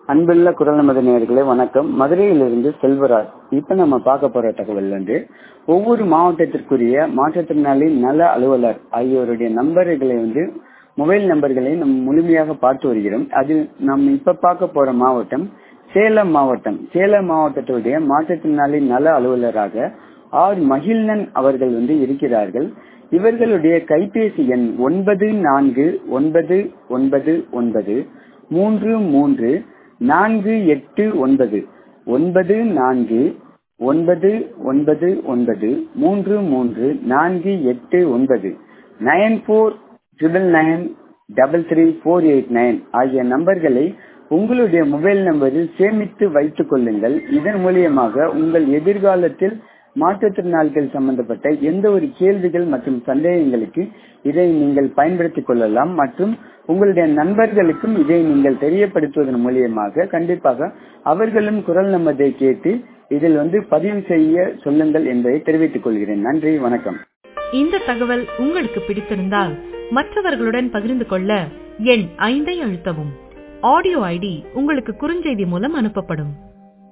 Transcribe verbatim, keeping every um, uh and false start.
அன்புள்ள குரல் நமது நேயர்களே வணக்கம். மதுரையிலிருந்து செல்வராஜ். இப்ப நம்ம பார்க்க போற தகவல் வந்து ஒவ்வொரு மாவட்டத்திற்குரிய மாற்றுத்திறனாளி நல அலுவலர் ஆகியோருடைய நம்பர்களை வந்து மொபைல் நம்பர்களை நம்ம முழுமையாக பார்த்து வருகிறோம். அதில் நம்ம இப்ப பார்க்க போற மாவட்டம் சேலம் மாவட்டம். சேலம் மாவட்டத்துடைய மாற்றுத்திறனாளி நல அலுவலராக ஆர் மகிழ்நன் அவர்கள் வந்து இருக்கிறார்கள். இவர்களுடைய கைபேசி எண் ஒன்பது நான்கு ஒன்பது ஒன்பது ஒன்பது மூன்று மூன்று நான்கு எட்டு ஒன்பது ஒன்பது நான்கு ஒன்பது ஒன்பது ஒன்பது மூன்று மூன்று நான்கு எட்டு ஒன்பது nine four triple nine double three four eight nine ஆகிய நம்பர்களை உங்களுடைய மொபைல் நம்பரில் சேமித்து வைத்துக் கொள்ளுங்கள். இதன் மூலியமாக உங்கள் எதிர்காலத்தில் மாற்றுத்திறனாளிகள் சம்பந்தப்பட்ட எந்த ஒரு கேள்விகள் மற்றும் சந்தேகங்களுக்கு இதை நீங்கள் பயன்படுத்திக் கொள்ளலாம். மற்றும் உங்களுடைய நண்பர்களுக்கும் இதை நீங்கள் தெரியப்படுத்துவதன் மூலியமாக கண்டிப்பாக அவர்களும் குரல் நமதை கேட்டு இதில் வந்து பதிவு செய்ய சொல்லுங்கள் என்பதை தெரிவித்துக் கொள்கிறேன். நன்றி, வணக்கம். இந்த தகவல் உங்களுக்கு பிடித்திருந்தால் மற்றவர்களுடன் பகிர்ந்து கொள்ள எண் ஐந்தை அழுத்தவும். ஆடியோ ஐடி உங்களுக்கு குறுஞ்செய்தி மூலம் அனுப்பப்படும்.